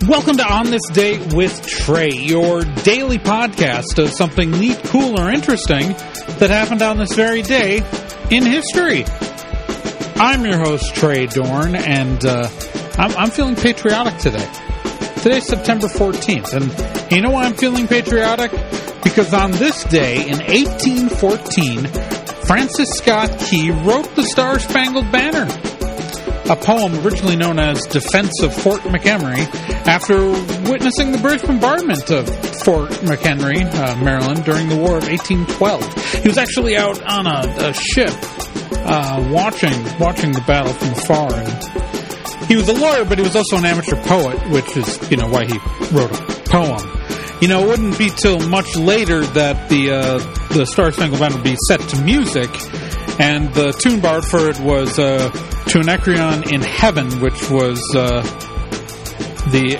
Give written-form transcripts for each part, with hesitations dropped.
Welcome to On This Day with Trey, your daily podcast of something neat, cool, or interesting that happened on this very day in history. I'm your host, Trey Dorn, and I'm feeling patriotic today. Today's September 14th, and you know why I'm feeling patriotic? Because on this day, in 1814, Francis Scott Key wrote the Star-Spangled Banner, a poem originally known as Defense of Fort McHenry, after witnessing the British bombardment of Fort McHenry, Maryland, during the War of 1812. He was actually out on a ship watching the battle from afar. And he was a lawyer, but he was also an amateur poet, which is, why he wrote a poem. It wouldn't be till much later that the Star-Spangled Banner would be set to music, and the tune borrowed for it was To Anacreon in Heaven, which was the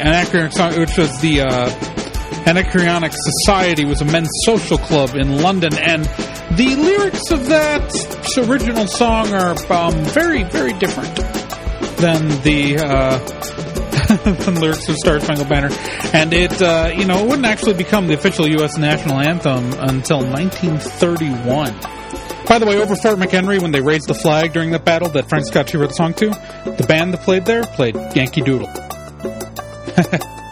Anacreonic Society, was a men's social club in London, and the lyrics of that original song are very, very different than the lyrics of Star-Spangled Banner, and it wouldn't actually become the official U.S. national anthem until 1931. By the way, over Fort McHenry, when they raised the flag during that battle that Frank Scott Key wrote the song to, the band that played there played Yankee Doodle.